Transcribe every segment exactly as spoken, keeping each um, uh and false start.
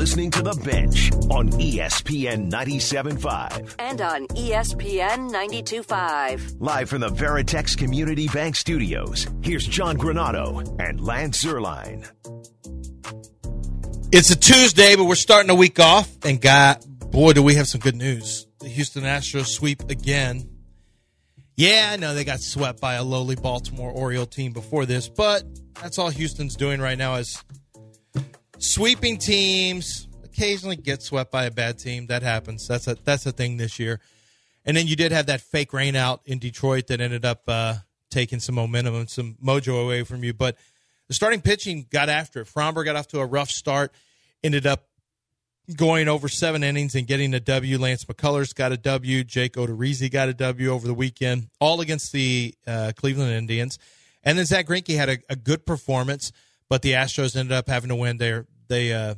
listening to The Bench on E S P N ninety-seven point five. And on E S P N ninety-two point five. Live from the Veritex Community Bank Studios, here's John Granado and Lance Zierlein. It's a Tuesday, but we're starting a week off, and God, boy, do we have some good news. The Houston Astros sweep again. Yeah, I know they got swept by a lowly Baltimore Oriole team before this, but that's all Houston's doing right now is sweeping teams. Occasionally get swept by a bad team. That happens. That's a that's a thing this year. And then you did have that fake rain out in Detroit that ended up uh, taking some momentum and some mojo away from you. But the starting pitching got after it. Fromber got off to a rough start, ended up going over seven innings and getting a W. Lance McCullers got a W. Jake Odorizzi got a W over the weekend, all against the uh, Cleveland Indians. And then Zach Greinke had a, a good performance, but the Astros ended up having to win. They they uh,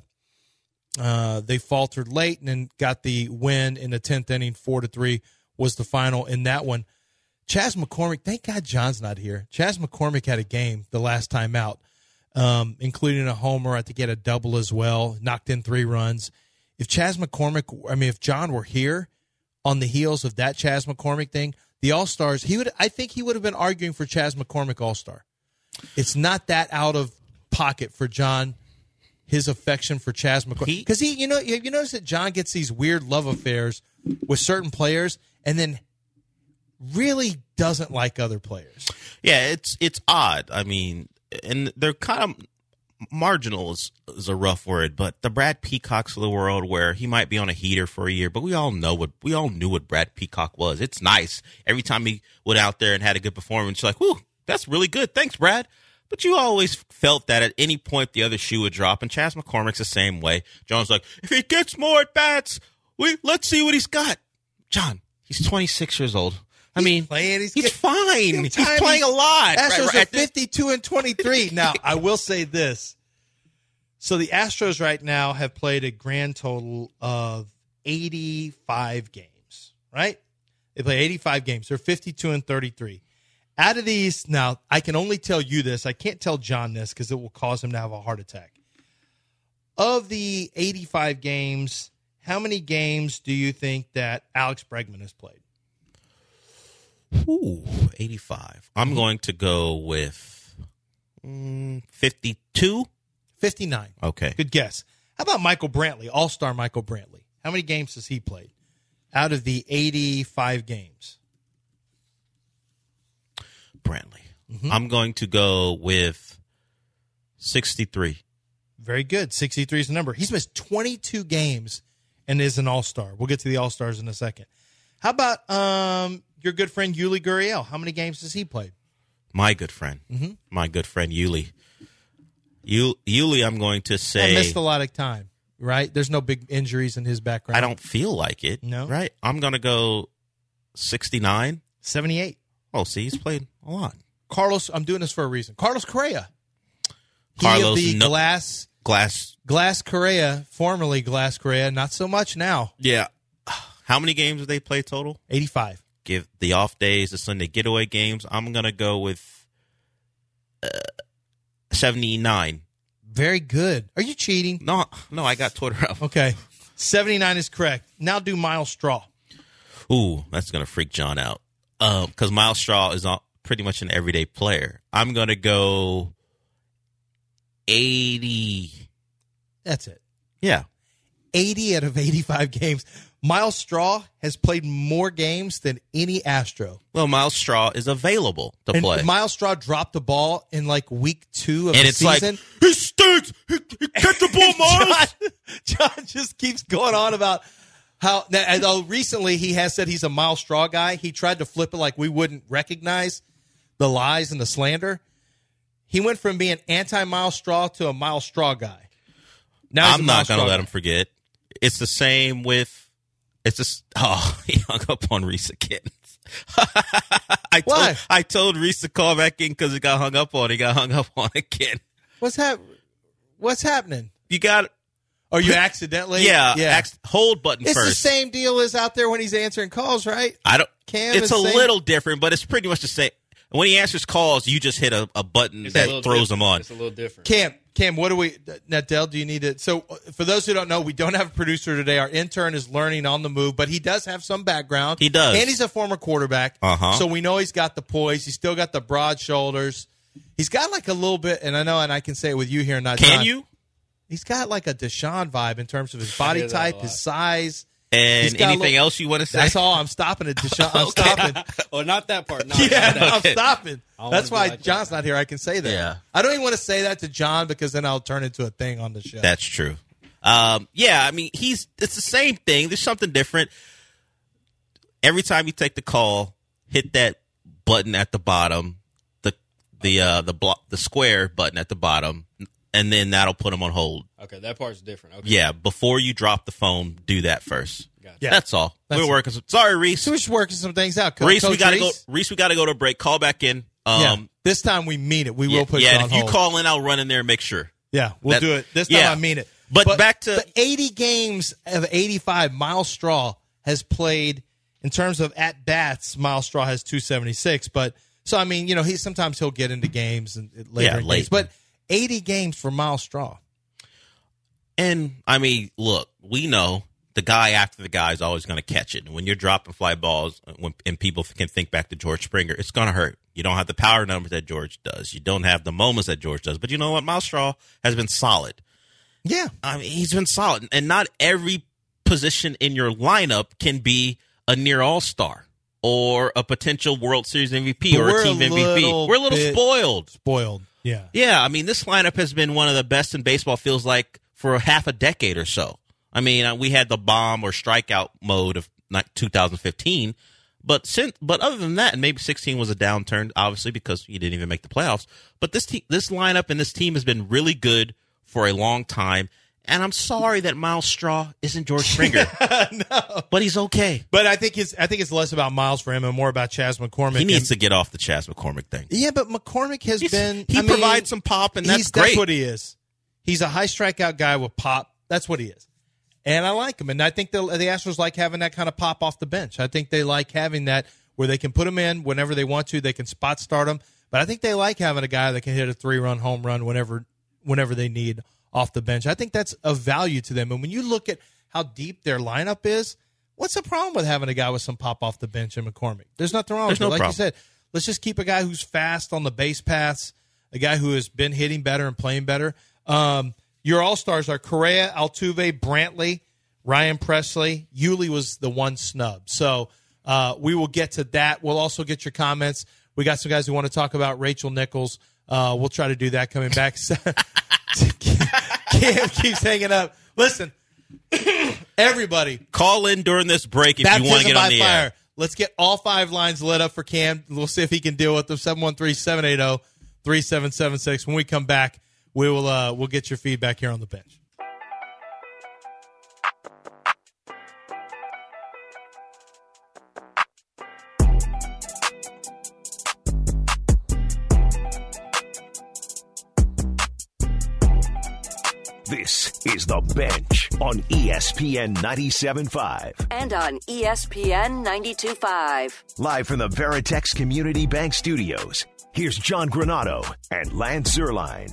uh, they faltered late and then got the win in the tenth inning. Four to three was the final in that one. Chas McCormick, thank God John's not here. Chas McCormick had a game the last time out, um, including a homer. I think he had a double as well, knocked in three runs. If Chas McCormick, I mean, if John were here on the heels of that Chas McCormick thing, the All-Stars, he would. I think he would have been arguing for Chas McCormick All-Star. It's not that out of pocket for John, his affection for Chas McCormick. Because he, he, you know, you notice that John gets these weird love affairs with certain players and then really doesn't like other players. Yeah, it's it's odd. I mean, and they're kind of marginal is, is a rough word, but the Brad Peacocks of the world, where he might be on a heater for a year, but we all know what we all knew what Brad Peacock was. It's nice every time he went out there and had a good performance. You're like, "Whoo, that's really good. Thanks, Brad." But you always felt that at any point the other shoe would drop, and Chas McCormick's the same way. John's like, if he gets more at bats, we let's see what he's got. John, he's twenty-six years old. I mean, playing, he's, he's getting, fine. He's playing a lot. Astros right, right. are fifty-two and twenty-three. Now, I will say this. So the Astros right now have played a grand total of eighty-five games, right? They play eighty-five games. They're fifty-two and thirty-three. Out of these, now, I can only tell you this. I can't tell John this because it will cause him to have a heart attack. Of the eighty-five games, how many games do you think that Alex Bregman has played? Ooh, eighty-five. I'm going to go with mm, fifty-two. fifty-nine. Okay. Good guess. How about Michael Brantley, all-star Michael Brantley? How many games has he played out of the eighty-five games? Brantley. Mm-hmm. I'm going to go with sixty-three. Very good. sixty-three is the number. He's missed twenty-two games and is an all-star. We'll get to the all-stars in a second. How about um, your good friend Yuli Gurriel? How many games has he played? My good friend. Mm-hmm. My good friend Yuli. Yuli, I'm going to say... I missed a lot of time, right? There's no big injuries in his background. I don't feel like it. No? Right? I'm going to go sixty-nine. seventy-eight. Oh, see, he's played a lot. Carlos, I'm doing this for a reason. Carlos Correa. Carlos he of the no, Glass... Glass. Glass Correa, formerly Glass Correa, not so much now. Yeah. How many games have they played total? eighty-five. Give the off days, the Sunday getaway games. I'm going to go with uh, seventy-nine. Very good. Are you cheating? No, no, I got Twitter up. Okay. seventy-nine is correct. Now do Miles Straw. Ooh, that's going to freak John out. Because um, Miles Straw is not pretty much an everyday player. I'm going to go eighty. That's it. Yeah. eighty out of eighty-five games. Miles Straw has played more games than any Astro. Well, Miles Straw is available to and play. Miles Straw dropped the ball in like week two of and the it's season. Like, he stinks. He, he get the ball, Miles. John, John just keeps going on about how, although recently he has said he's a Miles Straw guy, he tried to flip it like we wouldn't recognize the lies and the slander. He went from being anti-Miles Straw to a Miles Straw guy. Now I'm not going to let guy. him forget. It's the same with. It's just, oh, he hung up on Reese again. I Why? Told, I told Reese to call back in because he got hung up on. He got hung up on again. What's hap- What's happening? You got. Or you accidentally? Yeah. yeah. Ac- hold button it's first. It's the same deal as out there when he's answering calls, right? I don't. Cam it's a same. little different, but it's pretty much the same. when he answers calls, you just hit a, a button It's a that little throws him different. on. It's a little different. Cam, Cam, what do we, Netdell, do you need it? So, for those who don't know, we don't have a producer today. Our intern is learning on the move, but he does have some background. He does. And he's a former quarterback. Uh-huh. So, we know he's got the poise. He's still got the broad shoulders. He's got like a little bit, and I know, and I can say it with you here, not Can John. you? He's got like a Deshaun vibe in terms of his body hear that a type, lot. his size. And He's got a anything little- else you want to say? That's all. I'm stopping at Deshaun. I'm Okay. stopping. Oh, not that part. No, Yeah, not that. I'm stopping. I don't That's wanna why be like John's that. not here. I can say that. Yeah. I don't even want to say that to John because then I'll turn into a thing on the show. That's true. Um, yeah, I mean, he's it's the same thing. There's something different. Every time you take the call, hit that button at the bottom, the the uh, the block, the square button at the bottom, and then that'll put him on hold. Okay, that part's different. Okay. Yeah, before you drop the phone, do that first. Gotcha. Yeah. That's all. That's We're it. working. Some, sorry, Reese. So we're just working some things out. Co- Reese, we Coach gotta go. Reese? Reese, we gotta go to a break. Call back in. Um, Yeah. This time we mean it. We yeah, will put yeah, you and on if you hold. call in, I'll run in there and make sure. Yeah, we'll That- do it. This time yeah. I mean it. But back to- the eighty games of eighty-five, Miles Straw has played in terms of at bats. Miles Straw has two seventy-six. But so I mean, you know, he sometimes he'll get into games and later Yeah, in late. games. But eighty games for Miles Straw. And I mean, look, we know the guy after the guy is always going to catch it. And when you're dropping fly balls, when, and people can think back to George Springer, it's going to hurt. You don't have the power numbers that George does. You don't have the moments that George does. But you know what? Miles Straw has been solid. Yeah. I mean, he's been solid. And not every position in your lineup can be a near all-star or a potential World Series M V P But or we're a team a M V P. little We're a little bit- spoiled. Spoiled. Yeah. Yeah, I mean, this lineup has been one of the best in baseball, feels like, for a half a decade or so. I mean, uh, we had the bomb or strikeout mode of like two thousand fifteen, but since, but other than that, and maybe sixteen was a downturn, obviously, because you didn't even make the playoffs. But this te- this lineup and this team has been really good for a long time. And I'm sorry that Miles Straw isn't George Springer, No. but he's okay. But I think it's I think it's less about Miles for him and more about Chas McCormick. He needs And- to get off the Chas McCormick thing. Yeah, but McCormick has He's- been. he I mean, provides some pop, and that's he's, great. That's what he is. He's a high strikeout guy with pop. That's what he is. And I like him. And I think the, the Astros like having that kind of pop off the bench. I think they like having that where they can put him in whenever they want to. They can spot start him. But I think they like having a guy that can hit a three-run home run whenever whenever they need off the bench. I think that's of value to them. And when you look at how deep their lineup is, what's the problem with having a guy with some pop off the bench in McCormick? There's nothing wrong There's with it. no Like problem. you said, let's just keep a guy who's fast on the base paths, a guy who has been hitting better and playing better. Um, your all-stars are Correa, Altuve, Brantley, Ryan Presley. Yuli was the one snub. So uh, we will get to that. We'll also get your comments. We got some guys who want to talk about Rachel Nichols. Uh, we'll try to do that coming back. Cam keeps hanging up. Listen, everybody, Call in during this break if baptism you want to get by on the fire. air. Let's get all five lines lit up for Cam. We'll see if he can deal with them. seven one three, seven eight zero, three seven seven six. When we come back, we will uh, we'll get your feedback here on the bench. This is The Bench on E S P N ninety-seven point five. And on E S P N ninety-two point five. Live from the Veritex Community Bank Studios, here's John Granado and Lance Zerline.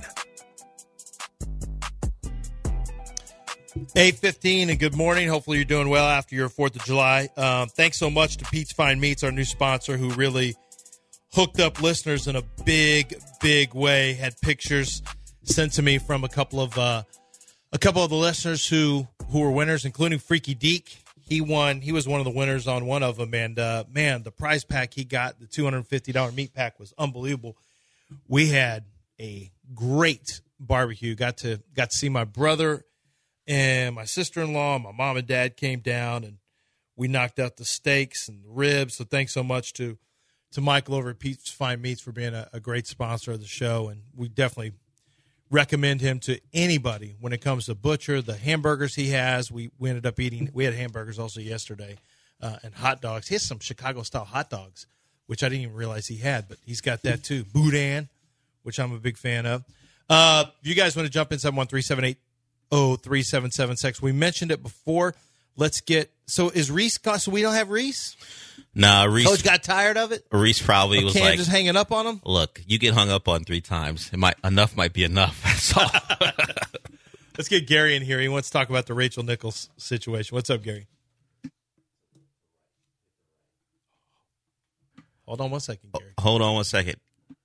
eight fifteen and good morning. Hopefully you're doing well after your fourth of July. Um, thanks so much to Pete's Fine Meats, our new sponsor, who really hooked up listeners in a big, big way. Had pictures sent to me from a couple of uh, a couple of the listeners who who were winners, including Freaky Deke. He won. He was one of the winners on one of them, and uh, man, the prize pack he got, the two hundred fifty dollars meat pack, was unbelievable. We had a great barbecue. Got to got to see my brother and my sister-in-law. My mom and dad came down, and we knocked out the steaks and the ribs. So thanks so much to to Michael over at Pete's Fine Meats for being a, a great sponsor of the show, and we definitely recommend him to anybody when it comes to butcher. The hamburgers he has, we, we ended up eating. We had hamburgers also yesterday uh, and hot dogs. He has some Chicago-style hot dogs, which I didn't even realize he had, but he's got that too. Boudin, which I'm a big fan of. Uh, if you guys want to jump in, seven one three, seven eight zero, three seven seven six. We mentioned it before. Let's get – so is Reese – so we don't have Reese? Nah, Reese, Coach got tired of it. Reese probably was Cam like, just hanging up on him. "Look, you get hung up on three times. It might enough might be enough." That's all. Let's get Gary in here. He wants to talk about the Rachel Nichols situation. What's up, Gary? Hold on one second, Gary. Hold on one second.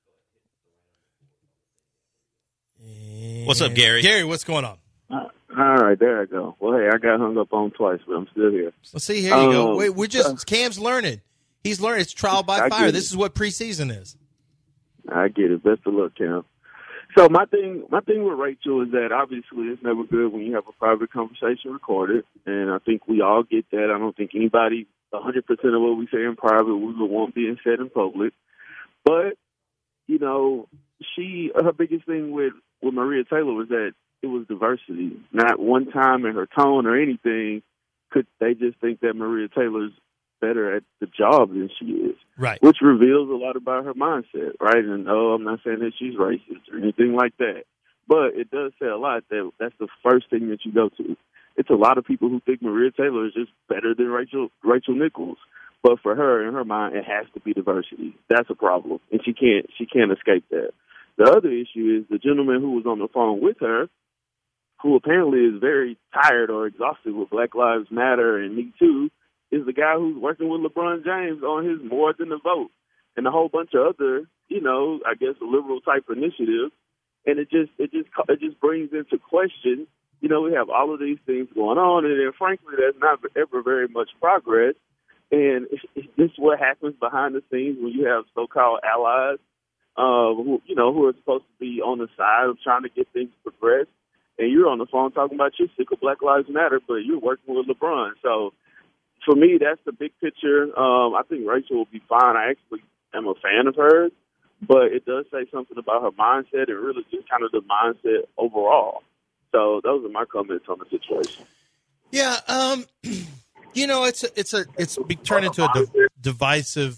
And What's up, Gary? Gary, what's going on? Uh, all right, there I go. Well, hey, I got hung up on twice, but I'm still here. Let's see. Here you um, go. Wait, we're just uh, Cam's learning. He's learning. It's trial by I fire. get This it. is what preseason is. I get it. Best of luck, Cam. So my thing, my thing with Rachel is that obviously it's never good when you have a private conversation recorded, and I think we all get that. I don't think anybody, one hundred percent of what we say in private, we would want being said in public. But you know, she her biggest thing with with Maria Taylor was that it was diversity. Not one time in her tone or anything could they just think that Maria Taylor's better at the job than she is. Right. Which reveals a lot about her mindset, right? And no, I'm not saying that she's racist or anything like that. But it does say a lot that that's the first thing that you go to. It's a lot of people who think Maria Taylor is just better than Rachel Rachel Nichols. But for her, in her mind, it has to be diversity. That's a problem. And she can't she can't escape that. The other issue is the gentleman who was on the phone with her, who apparently is very tired or exhausted with Black Lives Matter and Me Too, is the guy who's working with LeBron James on his More Than a Vote and a whole bunch of other, you know, I guess liberal type initiatives. And it just it just it just brings into question, you know, we have all of these things going on, and then frankly, there's not ever very much progress. And it's, it's just what happens behind the scenes when you have so-called allies, uh, who you know, who are supposed to be on the side of trying to get things progressed. And you're on the phone talking about you're sick of Black Lives Matter, but you're working with LeBron. So for me, that's the big picture. Um, I think Rachel will be fine. I actually am a fan of hers, but it does say something about her mindset and really just kind of the mindset overall. So those are my comments on the situation. Yeah, um, you know, it's a, it's a it's be turned into a de- divisive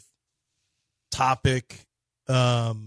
topic, um,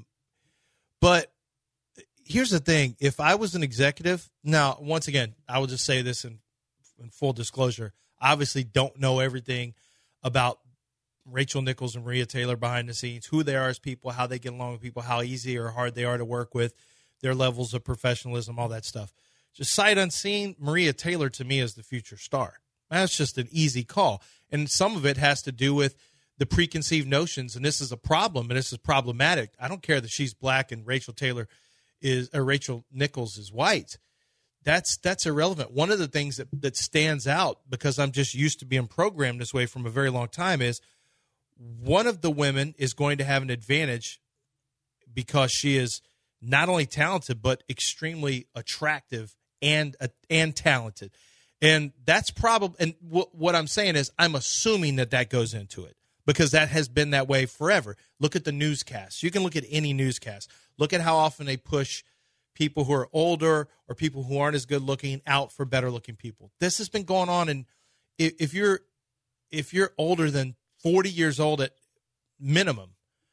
but here's the thing: if I was an executive, now once again, I will just say this in, in full disclosure. I obviously don't know everything about Rachel Nichols and Maria Taylor behind the scenes, who they are as people, how they get along with people, how easy or hard they are to work with, their levels of professionalism, all that stuff. Just sight unseen, Maria Taylor to me is the future star. That's just an easy call. And some of it has to do with the preconceived notions, and this is a problem, and this is problematic. I don't care that she's black and Rachel Taylor is or Rachel Nichols is white. That's that's irrelevant. One of the things that, that stands out, because I'm just used to being programmed this way from a very long time, is one of the women is going to have an advantage because she is not only talented but extremely attractive and uh, and talented. And that's probably – and w- what I'm saying is I'm assuming that that goes into it because that has been that way forever. Look at the newscasts. You can look at any newscast. Look at how often they push people who are older or people who aren't as good looking out for better looking people. This has been going on, and if, if you're if you're older than forty years old at minimum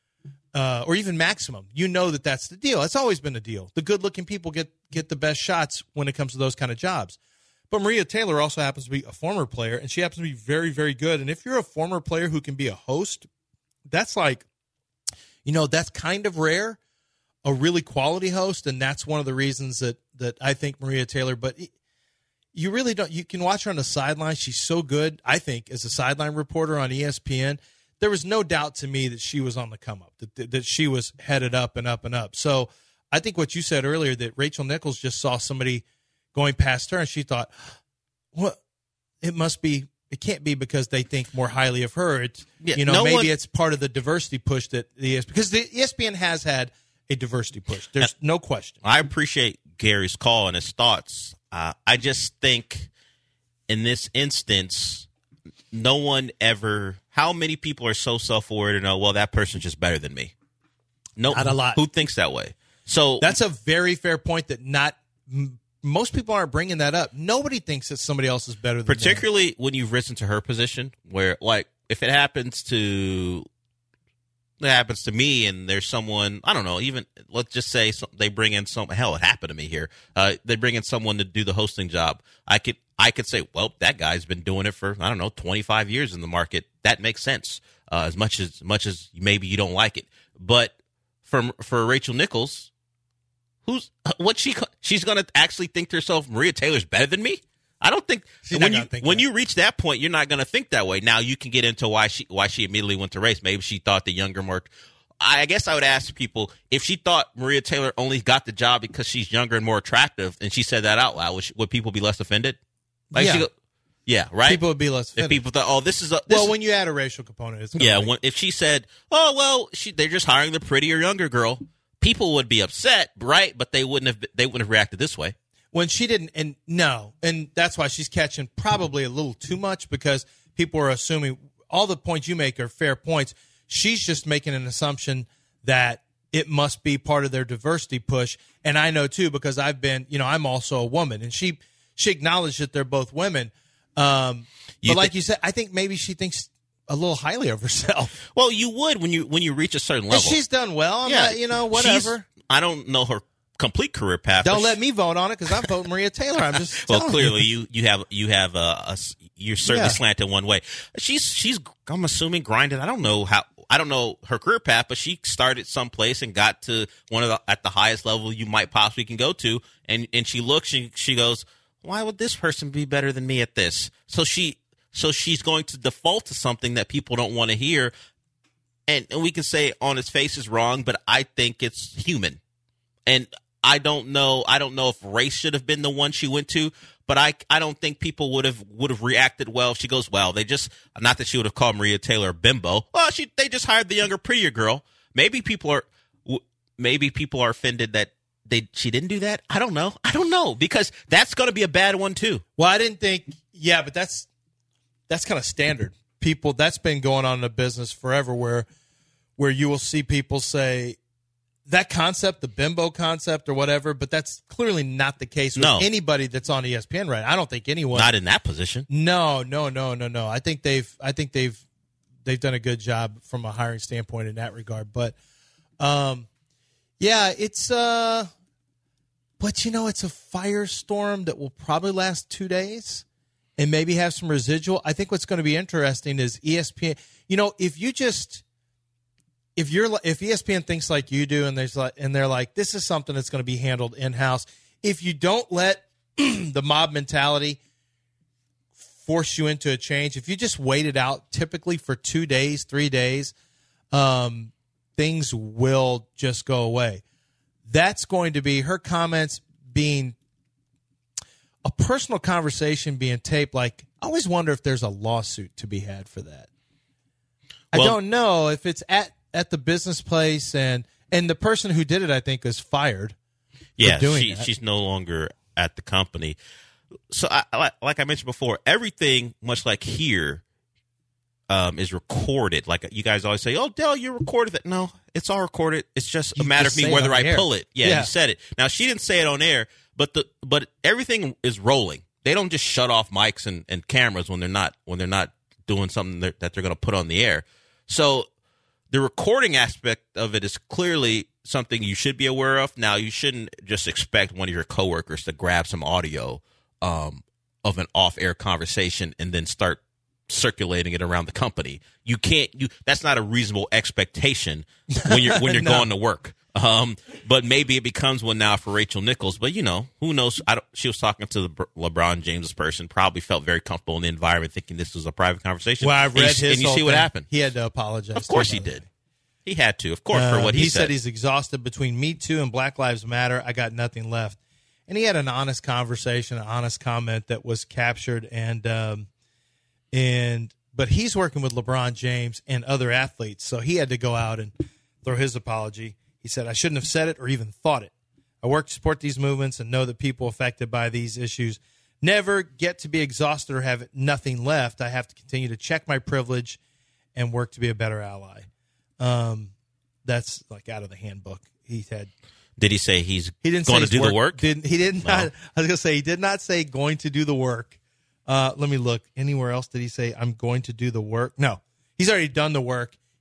uh, or even maximum, you know that that's the deal. It's always been a deal. The good looking people get get the best shots when it comes to those kind of jobs. But Maria Taylor also happens to be a former player, and she happens to be very, very good. And if you're a former player who can be a host, that's like, you know, that's kind of rare, a really quality host, and that's one of the reasons that, that I think Maria Taylor, but you really don't, you can watch her on the sideline. She's so good, I think, as a sideline reporter on E S P N. There was no doubt to me that she was on the come up, that, that she was headed up and up and up. So I think what you said earlier, that Rachel Nichols just saw somebody going past her, and she thought, well, it must be, it can't be because they think more highly of her. It's, yeah, you know, no maybe one, it's part of the diversity push that the E S P N, because the E S P N has had a diversity push. There's no question. I appreciate Gary's call and his thoughts. Uh, I just think in this instance, no one ever, how many people are so self-aware to know, well, that person's just better than me? No, not a lot. Who thinks that way? So that's a very fair point that not most people aren't bringing that up. Nobody thinks that somebody else is better than them. Particularly when you've risen to her position, where, like, if it happens to, something happens to me and there's someone, I don't know, even let's just say some, they bring in some, hell, it happened to me here. Uh, they bring in someone to do the hosting job. I could, I could say, well, that guy's been doing it for, I don't know, twenty-five years in the market. That makes sense. Uh, as much as, much as maybe you don't like it. But for, for Rachel Nichols, who's, what she, she's going to actually think to herself, Maria Taylor's better than me? I don't think She's when not you gonna think when that. you reach that point, you're not going to think that way. Now you can get into why she why she immediately went to race. Maybe she thought the younger, more. I guess I would ask people if she thought Maria Taylor only got the job because she's younger and more attractive, and she said that out loud. Would, she, would people be less offended? Like Yeah. she go, yeah, right. People would be less if offended. people thought, oh, this is a this well, is, when you add a racial component, it's gonna yeah. make- When, if she said, oh well, she, they're just hiring the prettier younger girl, people would be upset, right? But they wouldn't have they wouldn't have reacted this way. when she didn't, and no, and that's why she's catching probably a little too much because people are assuming all the points you make are fair points. She's just making an assumption that it must be part of their diversity push. And I know too, because I've been, you know, I'm also a woman, and she, she acknowledged that they're both women. Um, You but like thi- you said, I think maybe she thinks a little highly of herself. Well, you would when you when you reach a certain level. And she's done well. I'm yeah, not, you know, she's- whatever. I don't know her complete career path. Don't but let she- me vote on it because I'm voting Maria Taylor. I'm just Well, telling clearly you. you you have you have a, a s- you're certainly Yeah. slanted one way. She's she's I'm assuming grinded. I don't know how I don't know her career path, but she started someplace and got to one of the at the highest level you might possibly can go to. And and she looks, she she goes, why would this person be better than me at this? So she so she's going to default to something that people don't want to hear. And, and we can say on its face is wrong, but I think it's human. And I don't know. I don't know if race should have been the one she went to, but I I don't think people would have would have reacted well. If she goes, well, they just not that she would have called Maria Taylor a bimbo. Well, she they just hired the younger, prettier girl. Maybe people are maybe people are offended that they she didn't do that. I don't know. I don't know because that's going to be a bad one too. Well, I didn't think. Yeah, but that's that's kind of standard. People that's been going on in the business forever, where where you will see people say that concept, the bimbo concept or whatever, but that's clearly not the case with No. anybody that's on E S P N, right? I don't think anyone. Not in that position. No, no, no, no, no. I think they've I think they've they've done a good job from a hiring standpoint in that regard. But um yeah, it's uh but you know, it's a firestorm that will probably last two days and maybe have some residual. I think what's going to be interesting is E S P N, you know, if you just if you're if E S P N thinks like you do and there's like and they're like this is something that's going to be handled in-house, if you don't let the mob mentality force you into a change, if you just wait it out typically for two days, three days, um, things will just go away. That's going to be her comments being a personal conversation being taped. Like, I always wonder if there's a lawsuit to be had for that. I Well- don't know if it's at, at the business place and, and the person who did it, I think, is fired. Yeah, doing she, that. she's no longer at the company. So, I, like, like I mentioned before, everything, much like here, um, is recorded. Like you guys always say, "Oh, Dell, you recorded it." No, it's all recorded. It's just You a matter just of say me it whether on I the air. pull it. Yeah, Yeah. you said it. Now she didn't say it on air, but the but everything is rolling. They don't just shut off mics and, and cameras when they're not when they're not doing something that that they're going to put on the air. So the recording aspect of it is clearly something you should be aware of. Now, you shouldn't just expect one of your coworkers to grab some audio um, of an off-air conversation and then start circulating it around the company. You can't. You that's not a reasonable expectation when you're when you're No. going to work. Um, but maybe it becomes one now for Rachel Nichols. But you know, who knows? I don't, she was talking to the Br- LeBron James person. Probably felt very comfortable in the environment, thinking this was a private conversation. Well, I've And you read s- his and you whole see what thing. happened. He had to apologize. Of course to he him. did. He had to, of course, Uh, for what he, he said. He's exhausted between Me Too and Black Lives Matter. I got nothing left. And he had an honest conversation, an honest comment that was captured. And um, and but he's working with LeBron James and other athletes, so he had to go out and throw his apology. He said, "I shouldn't have said it or even thought it. I work to support these movements and know that people affected by these issues never get to be exhausted or have nothing left. I have to continue to check my privilege and work to be a better ally." Um, that's like out of the handbook. He had. Did he say he's He didn't going say to do his the work? Didn't he? Did not. No. I was gonna say he did not say going to do the work. Uh, let me look. Anywhere else did he say I'm going to do the work? No, he's already done the work.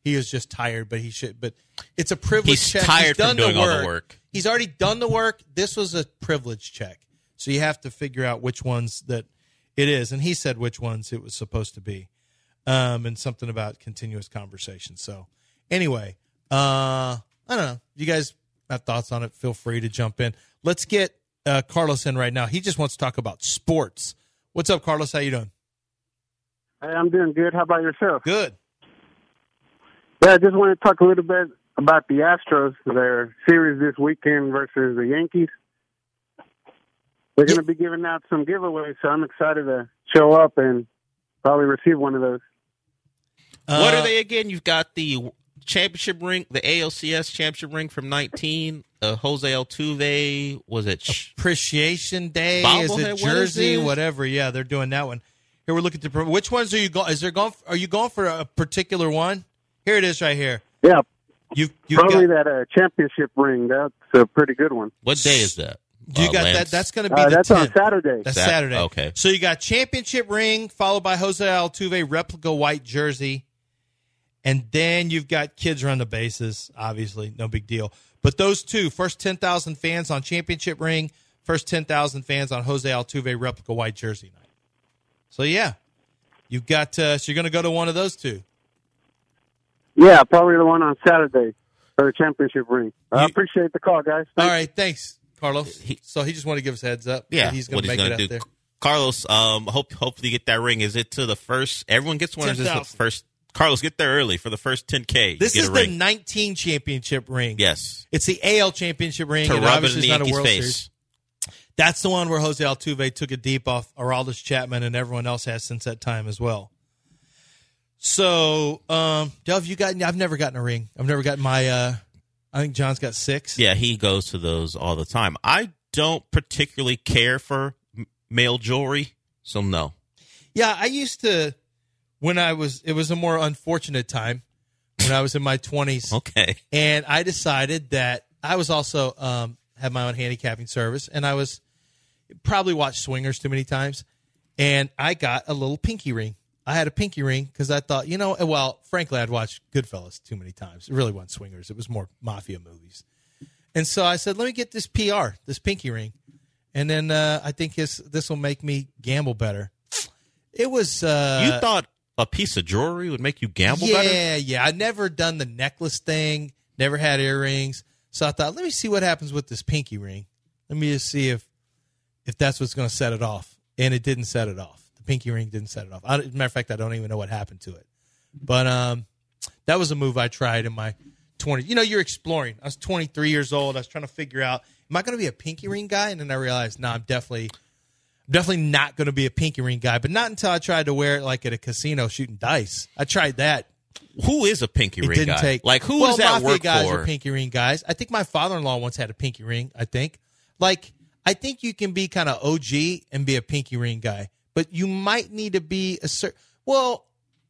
he is just tired, but he should. But it's a privilege He's check. tired He's done from doing the all work. the work. He's already done the work. This was a privilege check. So you have to figure out which ones that it is. And he said which ones it was supposed to be. Um, and something about continuous conversation. So anyway, uh, I don't know. You guys have thoughts on it, feel free to jump in. Let's get uh, Carlos in right now. He just wants to talk about sports. What's up, Carlos? How you doing? Hey, I'm doing good. How about yourself? Good. Yeah, I just want to talk a little bit about the Astros, their series this weekend versus the Yankees. They're going to be giving out some giveaways, so I'm excited to show up and probably receive one of those. Uh, What are they again? You've got the championship ring, the A L C S championship ring from nineteen. Uh, Jose Altuve, was it? Sh- Appreciation Day? Is Bobblehead? it What is Jersey? it? Whatever. Yeah, they're doing that one. Here we're looking to. Which ones are you going? Is there going? Are you going for a particular one? Here it is, right here. Yeah, You you probably got. that uh, championship ring. That's a pretty good one. what day is that? You Uh, got Lance? that. That's going to be Uh, the that's on tenth. Saturday. That's Sat- Saturday. okay. So you got championship ring followed by Jose Altuve replica white jersey, and then you've got kids run the bases. Obviously, no big deal. But those two first ten thousand fans on championship ring, first ten thousand fans on Jose Altuve replica white jersey night. So yeah, you've got. Uh, so you're going to go to one of those two. Yeah, probably the one on Saturday for the championship ring. I You- appreciate the call, guys. All Thanks. right, thanks, Carlos. so he just wanted to give us a heads up. Yeah, that he's going what to he's make gonna it out do. there. Carlos, um, hope hopefully you get that ring. Is it to the first? Everyone gets one. Or is this the ten thousand. first? Carlos, get there early for the first ten K. This you get is a the ring. nineteen championship ring. Yes, It's the A L championship ring. to and rub it obviously in the it's not a Yankees' World face. Series. That's the one where Jose Altuve took it deep off Aroldis Chapman, and everyone else has since that time as well. So, um, Dove, you got? I've never gotten a ring. I've never gotten my. Uh, I think John's got six. Yeah, he goes to those all the time. I don't particularly care for m- male jewelry, so no. Yeah, I used to. When I was, it was a more unfortunate time when I was in my twenties. Okay. And I decided that I was also um, had my own handicapping service, and I was probably watched Swingers too many times, and I got a little pinky ring. I had a pinky ring because I thought, you know, well, frankly, I'd watched Goodfellas too many times. It really wasn't Swingers; it was more mafia movies. And so I said, let me get this P R, this pinky ring, and then uh, I think this this will make me gamble better. It was uh, You thought a piece of jewelry would make you gamble yeah, better? yeah. I'd never done the necklace thing, never had earrings. So I thought, let me see what happens with this pinky ring. Let me just see if if that's what's going to set it off. And it didn't set it off. The pinky ring didn't set it off. I, as a matter of fact, I don't even know what happened to it. But um, that was a move I tried in my twenties. You know, you're exploring. I was twenty-three years old. I was trying to figure out, am I going to be a pinky ring guy? And then I realized, no, I'm definitely – Definitely not going to be a pinky ring guy, but not until I tried to wear it like at a casino shooting dice. I tried that. Who is a pinky It ring didn't guy? take. Like, who well, is that mafia work guys for? are pinky ring guys. I think my father-in-law once had a pinky ring. I think. Like, I think you can be kind of O G and be a pinky ring guy, but you might need to be a certain. Well,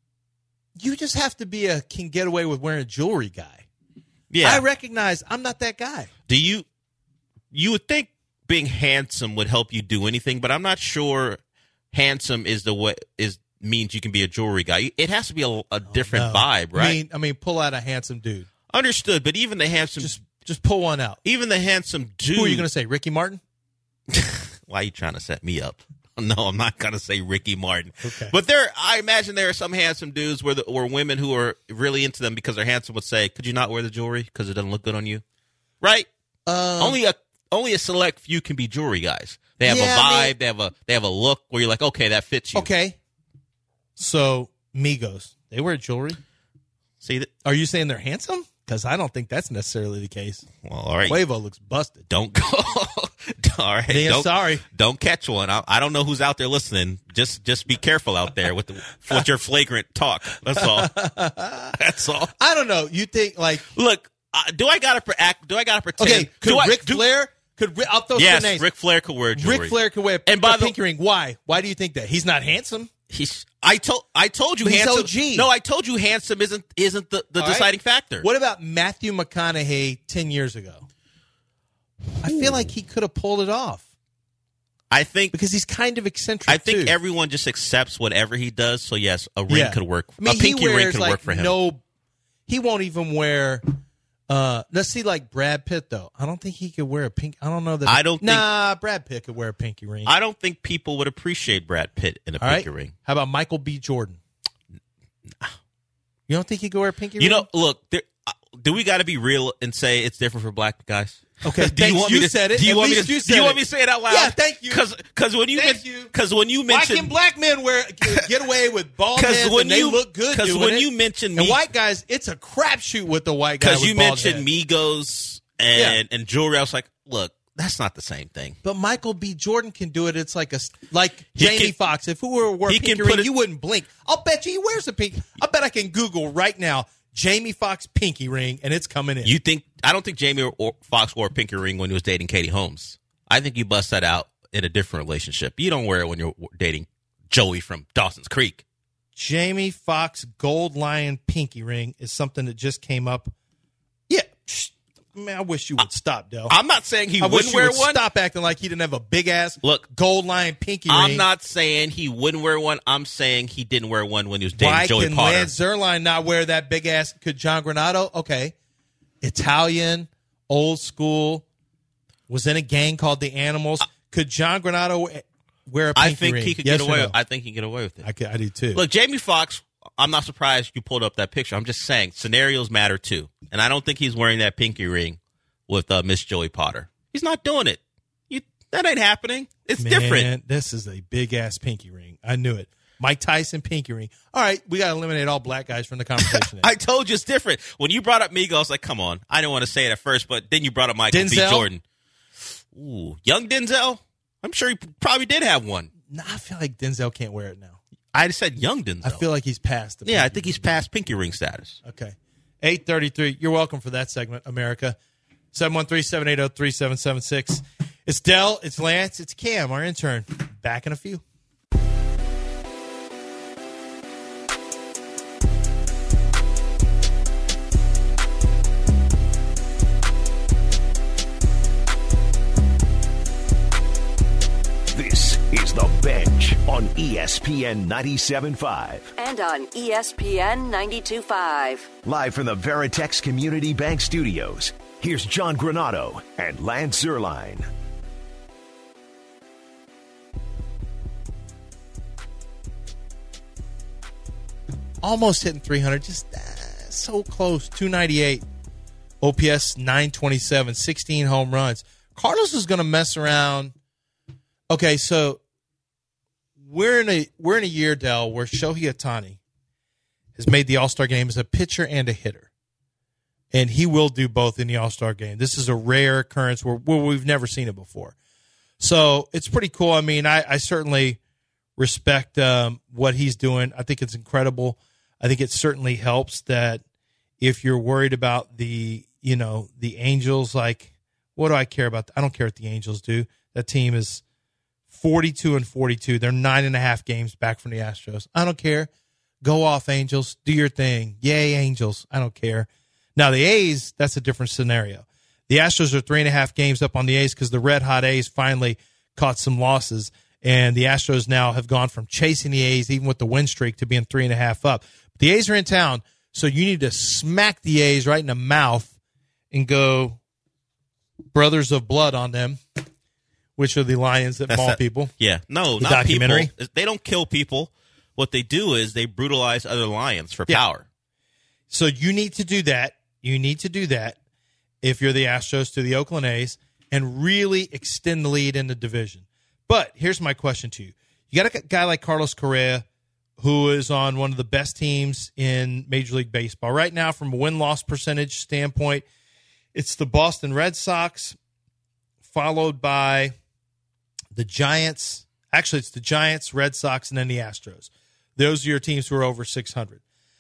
you just have to be a can get away with wearing jewelry guy. Yeah. I recognize I'm not that guy. Do you you would think being handsome would help you do anything, but I'm not sure handsome is the way is means you can be a jewelry guy. It has to be a, a different No. vibe, right? I mean, I mean, pull out a handsome dude. Understood, but even the handsome Just, just pull one out. even the handsome dude. Who are you going to say? Ricky Martin? Why are you trying to set me up? No, I'm not going to say Ricky Martin. Okay. But there, I imagine there are some handsome dudes where the, or women who are really into them because they're handsome would say, "Could you not wear the jewelry because it doesn't look good on you?" Right? Um, only a only a select few can be jewelry guys. They have Yeah, a vibe. I mean- they have a they have a look where you're like, okay, that fits you. Okay. So, Migos, they wear jewelry. See that? Are you saying they're handsome? Because I don't think that's necessarily the case. Well, all right. Quavo looks busted. Don't go. All right. Yeah, don't, sorry. Don't catch one. I, I don't know who's out there listening. Just just be careful out there with the, with your flagrant talk. That's all. That's all. I don't know. You think like Look, uh, do I gotta pre- act? Do I gotta pretend? okay? Could do I, Ric do, Flair? Could Ri- I'll throw Yes, some names. Ric Flair could wear jewelry. Ric Flair could wear And by a the- pinky ring. Why? Why do you think that? He's not handsome. He's. I told. I told you But he's handsome. O G. No, I told you handsome isn't isn't the, the All right. deciding factor. What about Matthew McConaughey ten years ago? I feel like he could have pulled it off I think. because he's kind of eccentric. I think too. everyone just accepts whatever he does. So yes, a ring Yeah. could work. I mean, a pinky he wears ring could like work for him. No, he won't even wear. Uh, let's see, like Brad Pitt though. I don't think he could wear a pink. I don't know that. I don't think- Nah, Brad Pitt could wear a pinky ring. I don't think people would appreciate Brad Pitt in a All pinky right. ring. How about Michael B. Jordan? You don't think he could wear a pinky You ring? know, look, there, uh, do we got to be real and say it's different for black guys? Okay, do you thanks, want you me to, said it. Do you At want me least to? you do said you want it. me to say it out loud? Yeah, thank you. Because when you Thank you. because when you Why mention can black men wear get away with bald heads when and they you look good because doing when it? you mention and me, white guys, it's a crapshoot with the white guy. because with you bald mentioned head. Migos and and jewelry, I was like, look, that's not the same thing. But Michael B. Jordan can do it. It's like a like He Jamie can- Foxx. If who were wore a he pinky can put ring, it- you wouldn't blink. I'll bet you he wears a pink. I bet I can Google right now Jamie Foxx pinky ring, and it's coming in. You think I don't think Jamie or Foxx wore a pinky ring when he was dating Katie Holmes. I think you bust that out in a different relationship. You don't wear it when you're dating Joey from Dawson's Creek. Jamie Foxx gold lion pinky ring is something that just came up. Yeah, shh. Man, I wish you would stop, Del. I'm not saying he I wish wouldn't you wear would one. stop acting like he didn't have a big ass Look, gold lion pinky I'm ring. not saying he wouldn't wear one. I'm saying he didn't wear one when he was dating Why Joey can Potter. Lance Zierlein not wear that big ass? Could John Granato? Okay, Italian, old school, was in a gang called the Animals. Could John Granato wear a pinky I think ring? he could Yes get or away. no? I think he could get away with it. I, could, I do too. Look, Jamie Foxx, I'm not surprised you pulled up that picture. I'm just saying scenarios matter too. And I don't think he's wearing that pinky ring with uh, Miss Joey Potter. He's not doing it. You, that ain't happening. It's Man, different. This is a big ass pinky ring. I knew it. Mike Tyson pinky ring. All right, we got to eliminate all black guys from the conversation. I told you it's different. When you brought up Migos, I was like, come on. I didn't want to say it at first, but then you brought up Michael B. Denzel? Jordan. Ooh, young Denzel? I'm sure he probably did have one. Nah, I feel like Denzel can't wear it now. I just said young Denzel. I feel like he's past the yeah, I pinky think he's past pinky ring status. Okay. eight thirty-three. You're welcome for that segment, America. seven one three, seven eight zero, three seven seven six. It's Dell, it's Lance, it's Cam, our intern. Back in a few. This is The Bench on E S P N ninety-seven point five. And on E S P N ninety-two point five. Live from the Veritex Community Bank Studios, here's John Granato and Lance Zierlein. Almost hitting three hundred, just uh, so close. two ninety-eight, O P S nine twenty-seven, sixteen home runs. Carlos is going to mess around. Okay, so we're in a we're in a year, Dell, where Shohei Ohtani has made the All-Star game as a pitcher and a hitter. And he will do both in the All-Star game. This is a rare occurrence where, where we've never seen it before. So it's pretty cool. I mean, I, I certainly respect um, what he's doing. I think it's incredible. I think it certainly helps that if you're worried about the, you know, the Angels, like, what do I care about? I don't care what the Angels do. That team is forty-two and forty-two. They're nine and a half games back from the Astros. I don't care. Go off, Angels. Do your thing. Yay, Angels. I don't care. Now, the A's, that's a different scenario. The Astros are three and a half games up on the A's because the red-hot A's finally caught some losses, and the Astros now have gone from chasing the A's, even with the win streak, to being three and a half up. But the A's are in town, so you need to smack the A's right in the mouth and go brothers of blood on them, which are the lions that That's maul that- people. Yeah, no, The not documentary? people. They don't kill people. What they do is they brutalize other lions for Yeah. power. So you need to do that. You need to do that if you're the Astros to the Oakland A's and really extend the lead in the division. But here's my question to you. You got a guy like Carlos Correa who is on one of the best teams in Major League Baseball. Right now, from a win-loss percentage standpoint, it's the Boston Red Sox, followed by the Giants. Actually, it's the Giants, Red Sox, and then the Astros. Those are your teams who are over six hundred.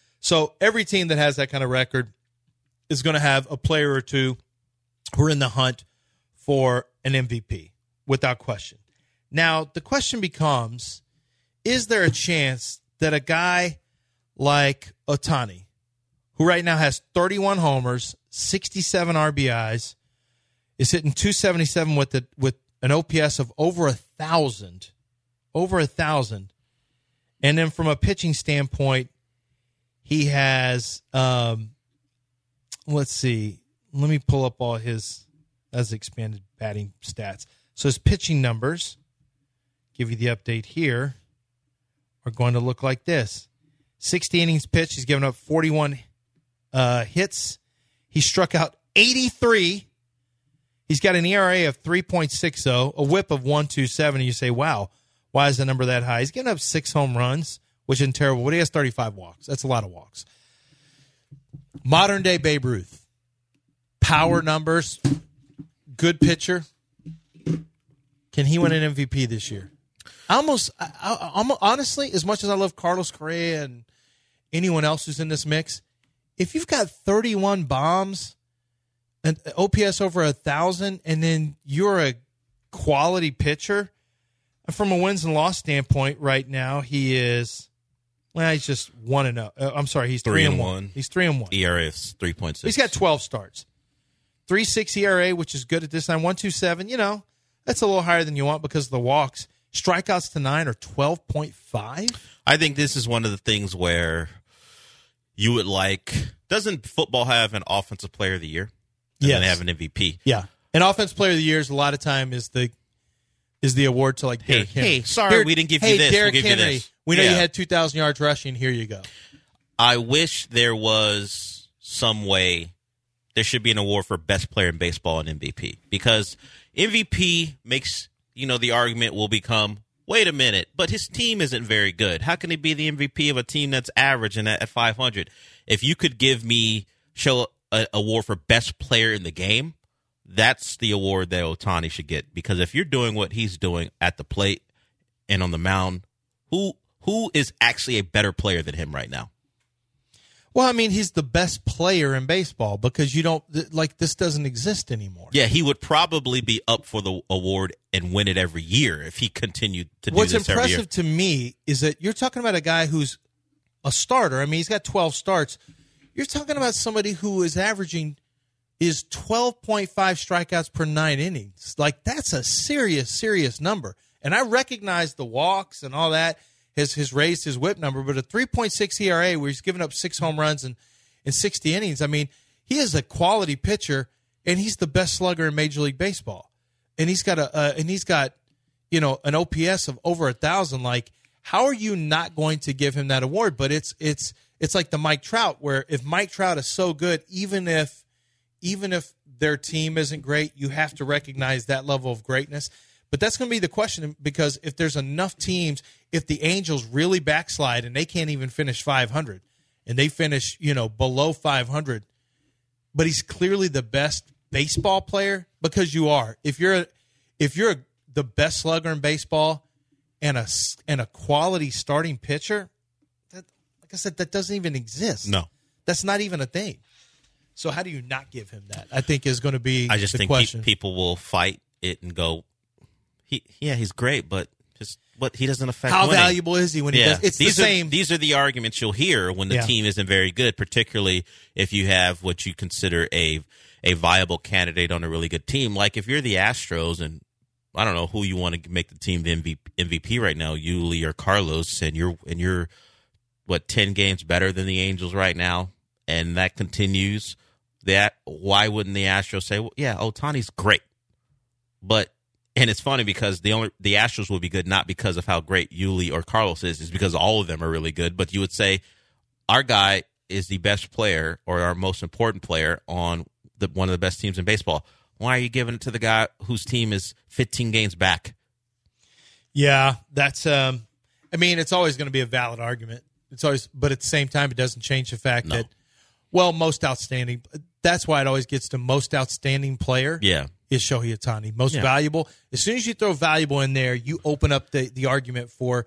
So every team that has that kind of record is going to have a player or two who are in the hunt for an M V P, without question. Now, the question becomes, is there a chance that a guy like Ohtani, who right now has thirty-one homers, sixty-seven R B Is, is hitting two seventy-seven with the, with an O P S of over a thousand, over a thousand, and then from a pitching standpoint, he has um, let's see. Let me pull up all his as expanded batting stats. So his pitching numbers, give you the update here, are going to look like this. sixty innings pitched. He's given up forty-one uh, hits. He struck out eighty-three. He's got an E R A of three point six oh, a whip of one point two seven. And you say, wow, why is the number that high? He's getting up six home runs, which isn't terrible, but he has thirty-five walks. That's a lot of walks. Modern-day Babe Ruth. Power numbers. Good pitcher. Can he win an M V P this year? I almost, I, I, I'm, honestly, as much as I love Carlos Correa and anyone else who's in this mix, if you've got thirty-one bombs, an O P S over a thousand, and then you're a quality pitcher, from a wins and loss standpoint, right now he is. Well, he's just one and zero. Uh, I'm sorry, he's three, three and one. one. He's three and one. E R A is three point six. He's got twelve starts, three six E R A, which is good at this time. One two seven. You know, that's a little higher than you want because of the walks. Strikeouts to nine are twelve point five. I think this is one of the things where you would like. Doesn't football have an offensive player of the year? And Yes. then they have an M V P. Yeah, an offensive player of the year is a lot of time is the is the award to like Hey, Derrick Henry. hey, sorry, Derrick- we didn't give hey, you this. We'll Derrick give you Henry, this. we know you Yeah. had two thousand yards rushing. Here you go. I wish there was some way there should be an award for best player in baseball and M V P, because M V P makes, you know, the argument will become, wait a minute, but his team isn't very good. How can he be the M V P of a team that's average and at, at five hundred? If you could give me, show an award for best player in the game, that's the award that Ohtani should get, because if you're doing what he's doing at the plate and on the mound, who who is actually a better player than him right now? Well, I mean, he's the best player in baseball because you don't th- like this doesn't exist anymore. Yeah, he would probably be up for the award and win it every year if he continued to do What's this every year. impressive to me is that you're talking about a guy who's a starter. I mean, he's got twelve starts. You're talking about somebody who is averaging is twelve point five strikeouts per nine innings. Like, that's a serious, serious number. And I recognize the walks and all that has, has raised his whip number, but a three point six E R A where he's given up six home runs in, in sixty innings, I mean, he is a quality pitcher, and he's the best slugger in Major League Baseball. And he's got a uh, and he's got, you know, an O P S of over a thousand. Like, how are you not going to give him that award? But it's it's it's like the Mike Trout, where if Mike Trout is so good, even if even if their team isn't great, you have to recognize that level of greatness. But that's going to be the question, because if there's enough teams, if the Angels really backslide and they can't even finish five hundred, and they finish, you know, below five hundred, but he's clearly the best baseball player, because you are. If you're if you're the best slugger in baseball and a and a quality starting pitcher, that, like I said, that doesn't even exist. No. That's not even a thing. So how do you not give him that? I think is going to be I just the think pe- question. people will fight it and go, he yeah, he's great, but just what he doesn't affect How winning. valuable is he when he Yeah. does? It's these the are, same. These are the arguments you'll hear when the Yeah. team isn't very good, particularly if you have what you consider a a viable candidate on a really good team. Like if you're the Astros, and I don't know who you want to make the team the M V P right now, Yuli or Carlos, and you're and you're what ten games better than the Angels right now, and that continues. That why wouldn't the Astros say, well, yeah, Ohtani's great, but and it's funny because the only the Astros would be good not because of how great Yuli or Carlos is, is because all of them are really good. But you would say our guy is the best player or our most important player on the one of the best teams in baseball. Why are you giving it to the guy whose team is fifteen games back? Yeah, that's. Um, I mean, it's always going to be a valid argument. It's always, but at the same time, it doesn't change the fact No. that, well, most outstanding. That's why it always gets to most outstanding player. Yeah. Is Shohei Ohtani most Yeah. valuable? As soon as you throw valuable in there, you open up the, the argument for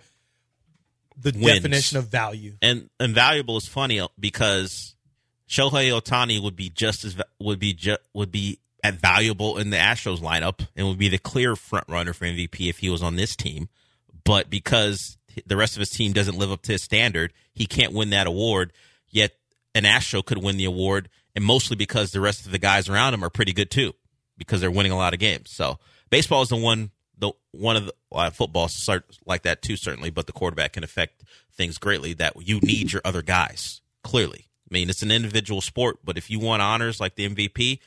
the Wins. definition of value. And and valuable is funny because Shohei Ohtani would be just as va- would be ju- would be at valuable in the Astros lineup and would be the clear front runner for M V P if he was on this team. But because the rest of his team doesn't live up to his standard, he can't win that award. Yet an Astro could win the award, and mostly because the rest of the guys around him are pretty good too, because they're winning a lot of games. So baseball is the one, the one of the well, football start like that too, certainly. But the quarterback can affect things greatly. That you need your other guys clearly. I mean, it's an individual sport, but if you want honors like the M V P,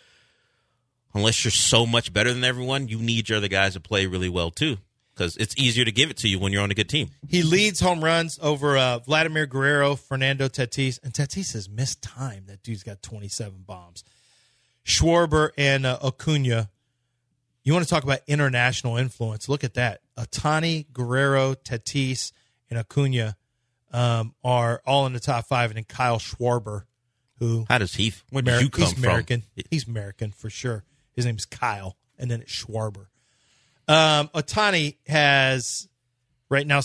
unless you're so much better than everyone, you need your other guys to play really well too, because it's easier to give it to you when you're on a good team. He leads home runs over uh, Vladimir Guerrero, Fernando Tatis, and Tatis has missed time. That dude's got twenty-seven bombs. Schwarber and uh, Acuna. You want to talk about international influence? Look at that. Ohtani, Guerrero, Tatis, and Acuna um, are all in the top five, and then Kyle Schwarber, who how does he? Where did Amer- you come he's American. from? He's American for sure. His name's Kyle, and then it's Schwarber. Um, Ohtani has right now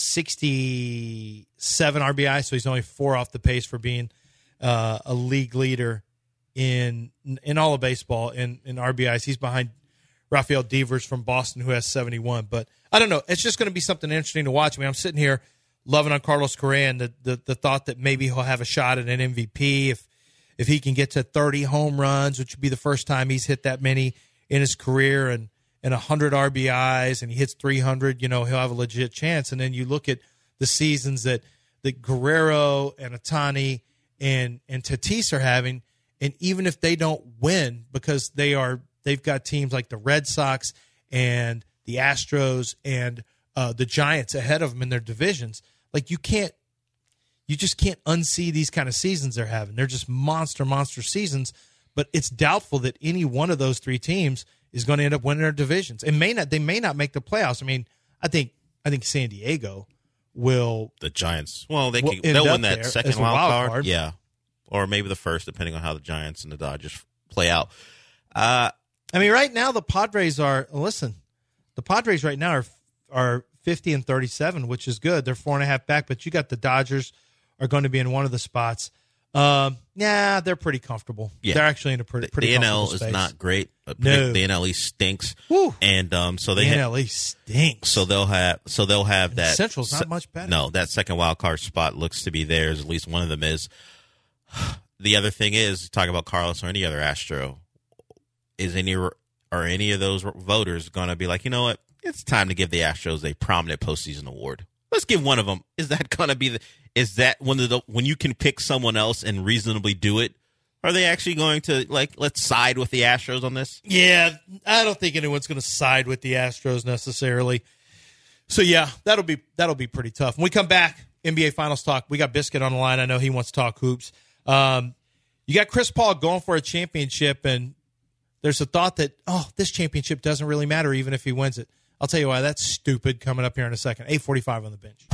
sixty-seven R B I, so he's only four off the pace for being uh, a league leader in in all of baseball in, in R B Is. He's behind Rafael Devers from Boston, who has seventy-one. But I don't know. It's just going to be something interesting to watch. I mean, I'm sitting here loving on Carlos Correa and the, the, the thought that maybe he'll have a shot at an M V P if if he can get to thirty home runs, which would be the first time he's hit that many in his career, and, and one hundred R B Is, and he hits three hundred, you know, he'll have a legit chance. And then you look at the seasons that, that Guerrero and Ohtani and, and Tatis are having, and even if they don't win because they are they've got teams like the Red Sox and the Astros and uh, the Giants ahead of them in their divisions, like you can't you just can't unsee these kind of seasons they're having. They're just monster monster seasons, but it's doubtful that any one of those three teams is going to end up winning their divisions. It may not they may not make the playoffs. I mean, I think I think San Diego will the Giants. Well, they will can, end they'll up win that there second as a wild, wild card. card. Yeah. Or maybe the first, depending on how the Giants and the Dodgers play out. Uh, I mean, right now the Padres are listen. The Padres right now are are fifty and thirty-seven, which is good. They're four and a half back, but you got the Dodgers are going to be in one of the spots. Um, yeah, they're pretty comfortable. Yeah. They're actually in a pretty, pretty the N L comfortable is space. not great. No. The N L East stinks. Woo. And um, so The they N ha- L East stinks. so they'll have so they'll have that Central's not se- much better. No, that second wild card spot looks to be theirs. At least one of them is. The other thing is, talk about Carlos or any other Astro. Is any are any of those voters going to be like, you know what? It's time to give the Astros a prominent postseason award. Let's give one of them. Is that going to be the? Is that when the when you can pick someone else and reasonably do it? Are they actually going to like let's side with the Astros on this? Yeah, I don't think anyone's going to side with the Astros necessarily. So yeah, that'll be that'll be pretty tough. When we come back, N B A Finals talk. We got Biscuit on the line. I know he wants to talk hoops. Um, you got Chris Paul going for a championship, and there's a thought that oh, this championship doesn't really matter even if he wins it. I'll tell you why that's stupid. Coming up here in a second. eight forty-five on the bench.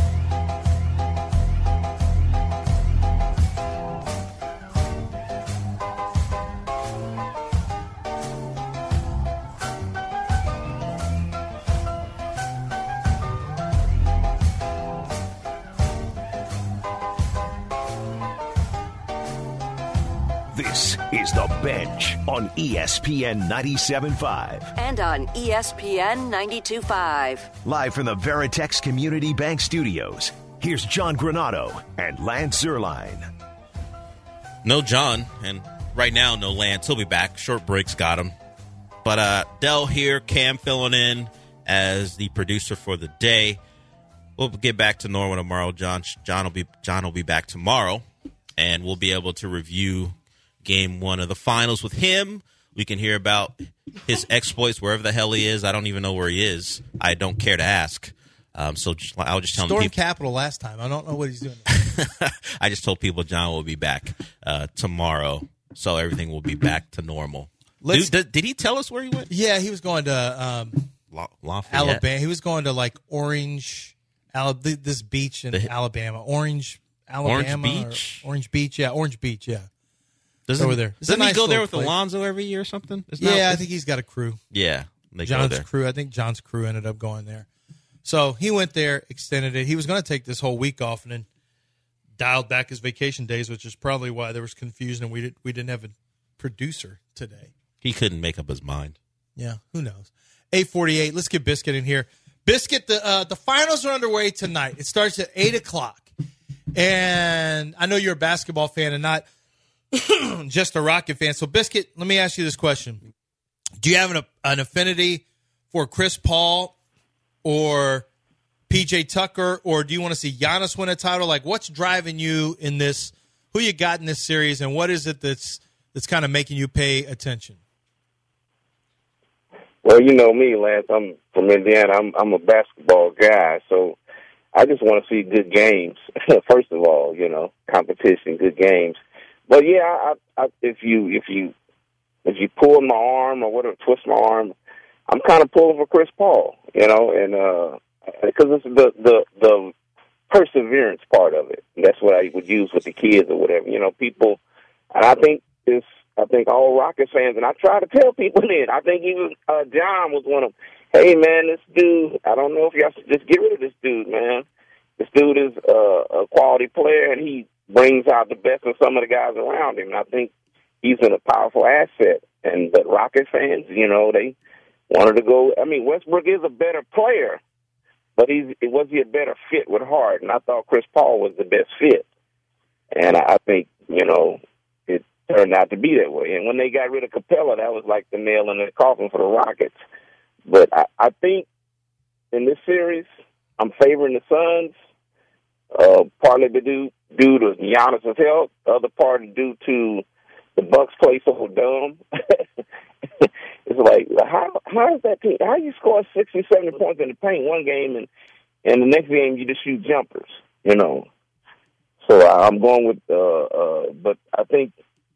This is The Bench on E S P N ninety-seven point five. And on E S P N ninety-two point five. Live from the Veritex Community Bank Studios, here's John Granado and Lance Zierlein. No John, and right now no Lance. He'll be back. Short breaks got him. But uh, Dell here, Cam filling in as the producer for the day. We'll get back to normal tomorrow. John John will be John will be back tomorrow, and we'll be able to review game one of the finals with him. We can hear about his exploits wherever the hell he is. I don't even know where he is. I don't care to ask. Um, so just, I'll just tell Storm him. Capital last time. I don't know what he's doing. I just told people John will be back uh, tomorrow, so everything will be back to normal. Let's- Dude, did, did he tell us where he went? Yeah, he was going to um, La- Lafayette. Alabama. He was going to like Orange, Ala- this beach in The- Alabama. Orange, Alabama. Orange or- Beach? Orange Beach, yeah. Orange Beach, yeah. Doesn't, over there. It's a Doesn't he nice go there little with place. Alonzo every year or something? Isn't Yeah, that- I think he's got a crew. Yeah, they go John's there. crew. I think John's crew ended up going there. So he went there, extended it. He was going to take this whole week off and then dialed back his vacation days, which is probably why there was confusion and we, did, we didn't have a producer today. He couldn't make up his mind. Yeah, who knows? eight forty-eight. Let's get Biscuit in here. Biscuit, the uh, the finals are underway tonight. It starts at eight o'clock. And I know you're a basketball fan and not just a Rocket fan. So, Biscuit, let me ask you this question. Do you have an, an affinity for Chris Paul or P J Tucker, or do you want to see Giannis win a title? Like, what's driving you in this who you got in this series, and what is it that's that's kind of making you pay attention? Well, you know me, Lance. I'm from Indiana. I'm I'm a basketball guy, so I just want to see good games. First of all, you know, competition, good games. But yeah, I, I, if you if you if you pull my arm or whatever, twist my arm, I'm kind of pulling for Chris Paul, you know, and uh, because it's the the the perseverance part of it. That's what I would use with the kids or whatever. You know, people, and I think this. I think all Rockets fans, and I try to tell people then. I think even uh, John was one of them. Hey, man, this dude, I don't know if y'all should just get rid of this dude, man. This dude is uh, a quality player, and he brings out the best in some of the guys around him. And I think he's in a powerful asset. And but Rocket fans, you know, they wanted to go. I mean, Westbrook is a better player, but he's was he a better fit with Hart? And I thought Chris Paul was the best fit. And I, I think, you know, it turned out to be that way. And when they got rid of Capella, that was like the nail in the coffin for the Rockets. But I, I think in this series, I'm favoring the Suns, uh, partly due, due to Giannis' health, the other part due to the Bucks play so dumb. It's like, how how is that team? How you score sixty, seventy points in the paint one game, and, and the next game you just shoot jumpers, you know? So I'm going with, uh, uh, but I think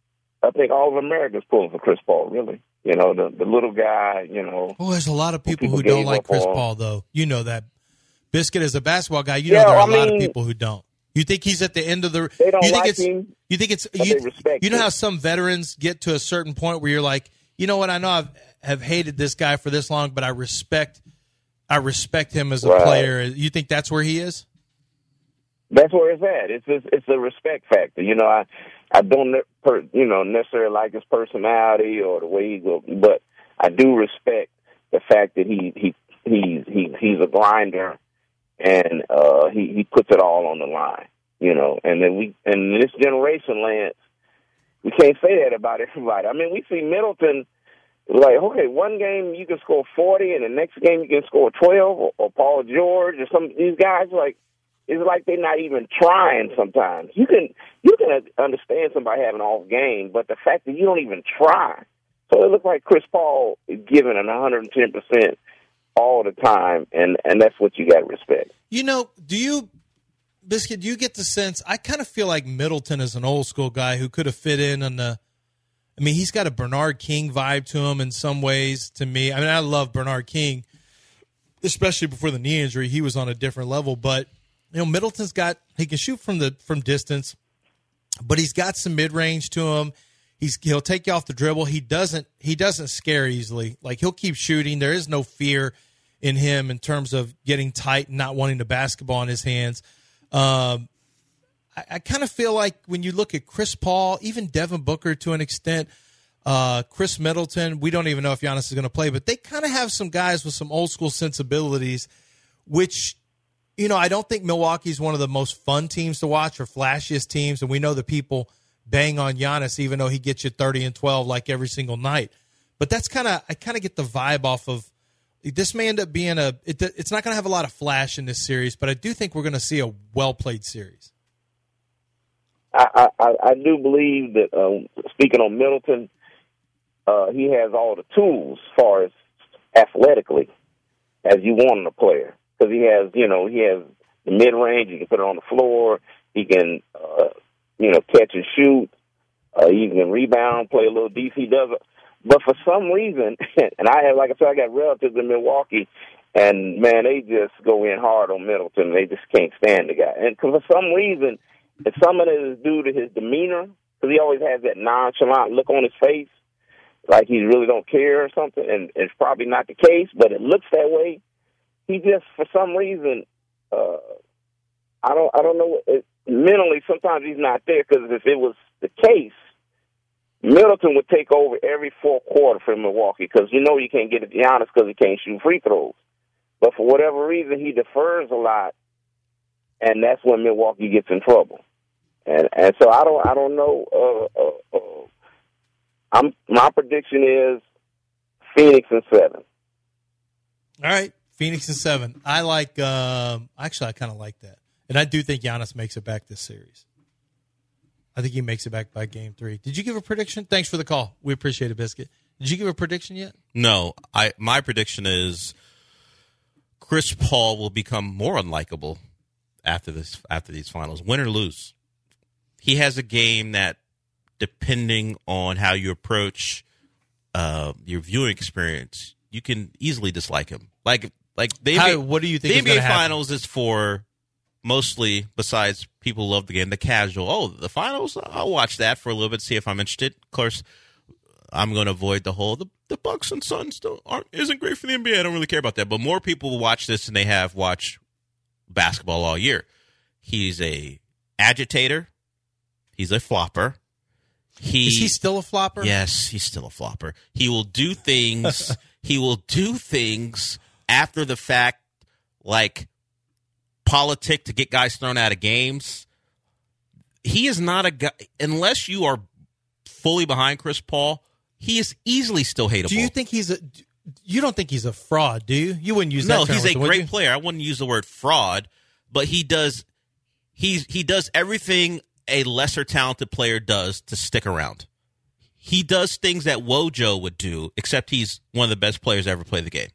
I think all of America's pulling for Chris Paul, really. You know, the the little guy, you know. Oh, there's a lot of people, people who don't like Chris on. Paul, though. You know that. Biscuit is a basketball guy. You Yeah, know there are I a lot mean, of people who don't. You think he's at the end of the They don't you think like it's him, you think it's but you, they respect you know him. how some veterans get to a certain point where you're like, you know what, I know I've have hated this guy for this long, but I respect I respect him as a Right. player. You think that's where he is? That's where it's at. It's just, it's a respect factor. You know, I I don't ne- per, you know necessarily like his personality or the way he goes, but I do respect the fact that he he he, he he's a grinder and uh, he he puts it all on the line. You know, and then we in this generation, Lance, we can't say that about everybody. I mean, we see Middleton. Like, okay, one game you can score forty, and the next game you can score twelve, or, or Paul George, or some these guys. Like, it's like they're not even trying. Sometimes you can you can understand somebody having an off game, but the fact that you don't even try. So it looks like Chris Paul is giving an one hundred ten percent all the time, and and that's what you got to respect. You know, do you, Biscuit? Do you get the sense? I kind of feel like Middleton is an old school guy who could have fit in on the. I mean, he's got a Bernard King vibe to him in some ways. To me, I mean, I love Bernard King, especially before the knee injury. He was on a different level, but you know, Middleton's got he can shoot from the from distance, but he's got some mid range to him. He's he'll take you off the dribble. He doesn't he doesn't scare easily. Like he'll keep shooting. There is no fear in him in terms of getting tight and not wanting the basketball in his hands. Um, I, I kind of feel like when you look at Chris Paul, even Devin Booker to an extent, uh, Chris Middleton, we don't even know if Giannis is going to play, but they kind of have some guys with some old school sensibilities, which, you know, I don't think Milwaukee's one of the most fun teams to watch or flashiest teams, and we know the people bang on Giannis even though he gets you thirty and twelve like every single night. But that's kind of, I kind of get the vibe off of this may end up being a, it, it's not going to have a lot of flash in this series, but I do think we're going to see a well-played series. I, I, I do believe that, um, speaking on Middleton, uh, he has all the tools as far as athletically as you want in a player. Because he has, you know, he has the mid-range, he can put it on the floor, he can, uh, you know, catch and shoot, uh, he can rebound, play a little defense, he does it. But for some reason, and I have, like I said, I got relatives in Milwaukee, and, man, they just go in hard on Middleton. They just can't stand the guy. And for some reason, and some of it is due to his demeanor, because he always has that nonchalant look on his face, like he really don't care or something, and it's probably not the case, but it looks that way. He just, for some reason, uh, I don't I don't know, it, mentally sometimes he's not there, because if it was the case, Middleton would take over every fourth quarter for Milwaukee, because you know you can't get it to Giannis because he can't shoot free throws. But for whatever reason, he defers a lot, and that's when Milwaukee gets in trouble. And and so I don't I don't know. Uh, uh, uh, I'm my prediction is Phoenix in seven. All right, Phoenix in seven. I like. Um, actually, I kind of like that, and I do think Giannis makes it back this series. I think he makes it back by game three. Did you give a prediction? Thanks for the call. We appreciate it, Biscuit. Did you give a prediction yet? No. I my prediction is Chris Paul will become more unlikable after this after these finals, win or lose. He has a game that, depending on how you approach uh, your viewing experience, you can easily dislike him. Like, like the How, N B A, what do you think the is N B A gonna happen? Finals is for mostly, besides people who love the game, the casual. Oh, the finals? I'll watch that for a little bit, see if I'm interested. Of course, I'm going to avoid the whole the, the Bucks and Suns don't aren't isn't great for the N B A. I don't really care about that. But more people will watch this than they have watched basketball all year. He's a agitator. He's a flopper. He, Is he still a flopper? Yes, he's still a flopper. He will do things. he will do things after the fact, like politic to get guys thrown out of games. He is not a guy, unless you are fully behind Chris Paul, he is easily still hateable. Do you think he's a? You don't think he's a fraud, do you? You wouldn't use that No, term he's with a him, would great you? player. I wouldn't use the word fraud, but he does he's he does everything a lesser talented player does to stick around. He does things that Wojo would do, except he's one of the best players to ever play the game.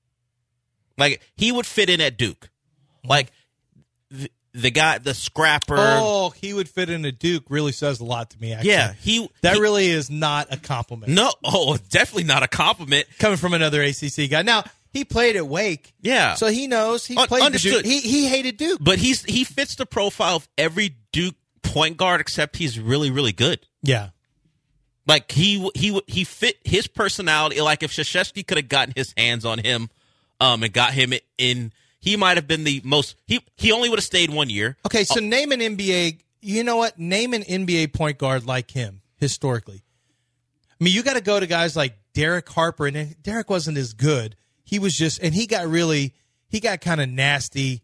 Like, he would fit in at Duke. Like, the, the guy, the scrapper. Oh, he would fit in a Duke really says a lot to me, actually. Yeah, he That he- really is not a compliment. No, oh, definitely not a compliment. Coming from another A C C guy. Now, he played at Wake. Yeah. So he knows. He Un- played the understood. Duke. He, he hated Duke. But he's he fits the profile of every Duke point guard, except he's really, really good. Yeah. Like, he he he fit his personality. Like, if Krzyzewski could have gotten his hands on him um, and got him in, he might have been the most – he he only would have stayed one year. Okay, so name an N B A – you know what? Name an N B A point guard like him historically. I mean, you got to go to guys like Derek Harper, and Derek wasn't as good. He was just – and he got really – he got kind of nasty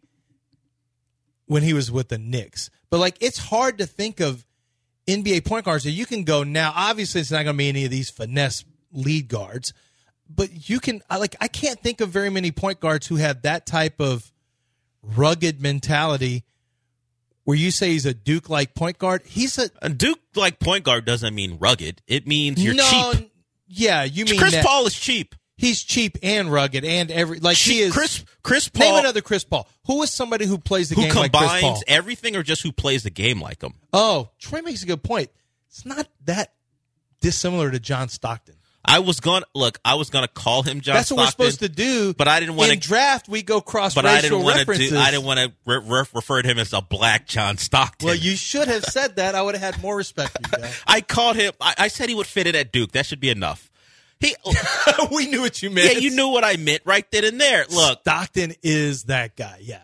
when he was with the Knicks. But, like, it's hard to think of N B A point guards that you can go now. Obviously, it's not going to be any of these finesse lead guards. But you can, I like, I can't think of very many point guards who have that type of rugged mentality where you say he's a Duke-like point guard. He's a A Duke-like point guard doesn't mean rugged. It means you're no, cheap. Yeah, you mean Chris that. Paul is cheap. He's cheap and rugged and every like he Cheap- is. Chris Chris Paul, Name another Chris Paul. Who is somebody who plays the who game like Chris combines Paul? everything, or just who plays the game like him. Oh, Troy makes a good point. It's not that dissimilar to John Stockton. I was gonna look. I was gonna call him John. That's what Stockton, we're supposed to do. but I didn't wanna- in draft. We go cross But I racial didn't want to references. do. I didn't want to re- re- refer to him as a black John Stockton. Well, you should have said that. I would have had more respect for you, Joe. I called him. I, I said he would fit in at Duke. That should be enough. He. We knew what you meant. Yeah, you knew what I meant right then and there. Look, Stockton is that guy. Yeah.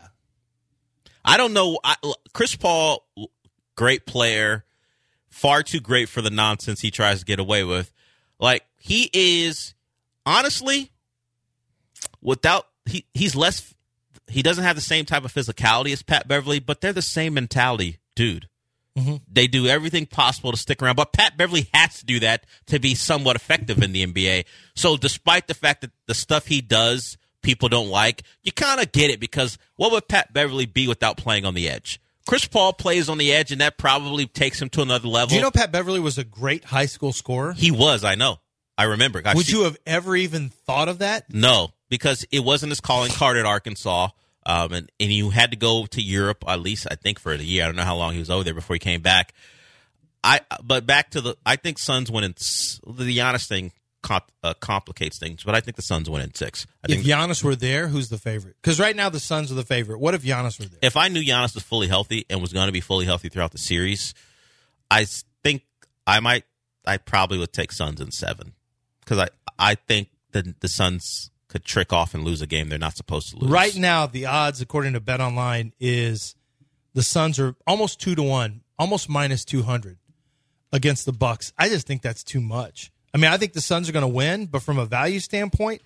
I don't know. I, look, Chris Paul, great player, far too great for the nonsense he tries to get away with. Like, he is, honestly, without he he's less. He doesn't have the same type of physicality as Pat Beverly, but they're the same mentality, dude. Mm-hmm. They do everything possible to stick around, but Pat Beverly has to do that to be somewhat effective in the N B A. So despite the fact that the stuff he does people don't like, you kind of get it, because what would Pat Beverly be without playing on the edge? Chris Paul plays on the edge, and that probably takes him to another level. Do you know Pat Beverly was a great high school scorer? He was, I know. I remember. I Would see- you have ever even thought of that? No, because it wasn't his calling card at Arkansas. Um, and, and you had to go to Europe, at least I think for the year. I don't know how long he was over there before he came back. I but back to the, I think Suns win in the Giannis thing comp, uh, complicates things, but I think the Suns win in six. I If think Giannis were there, who's the favorite? Because right now the Suns are the favorite. What if Giannis were there? if I knew Giannis was fully healthy and was going to be fully healthy throughout the series, I think I might, I probably would take Suns in seven, because I I think the the Suns could trick off and lose a game they're not supposed to lose. Right now, the odds, according to BetOnline, is the Suns are almost two to one, almost minus two hundred against the Bucks. I just think that's too much. I mean, I think the Suns are going to win, but from a value standpoint,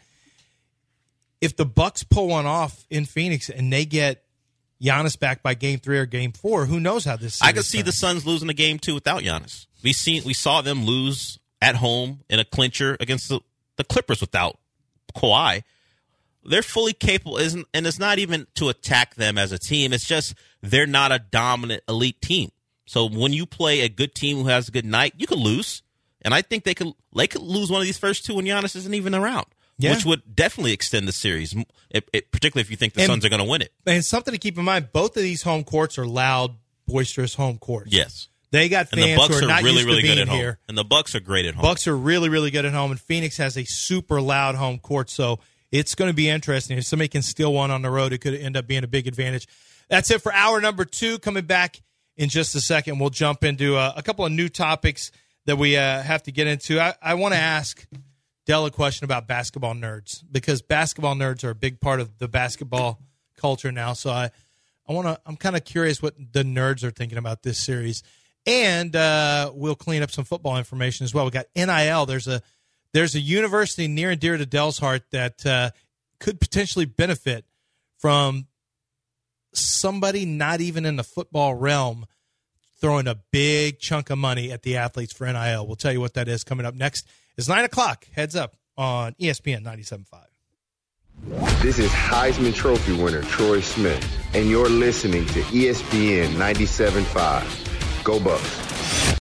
if the Bucks pull one off in Phoenix and they get Giannis back by game three or game four, who knows how this? I could series see the turns. Suns losing a game two without Giannis. We seen we saw them lose at home in a clincher against the, the Clippers without Kawhi. They're fully capable, isn't, and it's not even to attack them as a team. It's just they're not a dominant elite team. So when you play a good team who has a good night, you could lose. And I think they could they could lose one of these first two when Giannis isn't even around, yeah. which would definitely extend the series, it, it, particularly if you think the and, Suns are going to win it. And something to keep in mind, both of these home courts are loud, boisterous home courts. Yes. They got fans and the Bucks who are, are not really, used really to being good at home. here. And the Bucks are great at home. Bucks are really, really good at home, and Phoenix has a super loud home court, so it's going to be interesting. If somebody can steal one on the road, it could end up being a big advantage. That's it for hour number two. Coming back in just a second, we'll jump into a, a couple of new topics that we uh, have to get into. I, I want to ask Dell a question about basketball nerds, because basketball nerds are a big part of the basketball culture now. So I, I want to. I'm kind of curious what the nerds are thinking about this series, and uh, we'll clean up some football information as well. We got N I L. There's a there's a university near and dear to Dell's heart that uh, could potentially benefit from somebody not even in the football realm throwing a big chunk of money at the athletes for N I L. We'll tell you what that is coming up next. It's nine o'clock. Heads up on E S P N ninety-seven point five. This is Heisman Trophy winner Troy Smith, and you're listening to E S P N ninety-seven point five. Go Bucks.